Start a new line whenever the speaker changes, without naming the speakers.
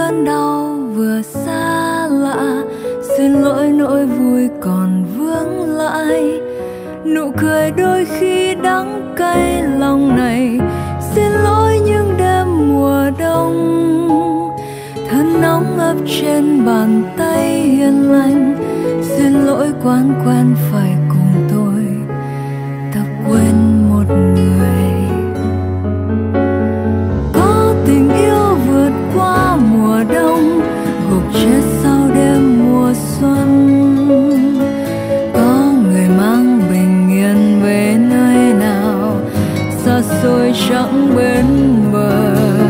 cơn đau vừa xa lạ. Xin lỗi nỗi vui còn vướng lại, nụ cười đôi khi đắng cay lòng này. Xin lỗi những đêm mùa đông, thân nóng ấp trên bàn tay hiền lành. Xin lỗi quán quen phải cùng tôi tập quên một người. Có tình yêu vượt qua mùa đông, gục chết sau đêm mùa xuân. Có người mang bình yên về nơi nào xa xôi chẳng bên bờ.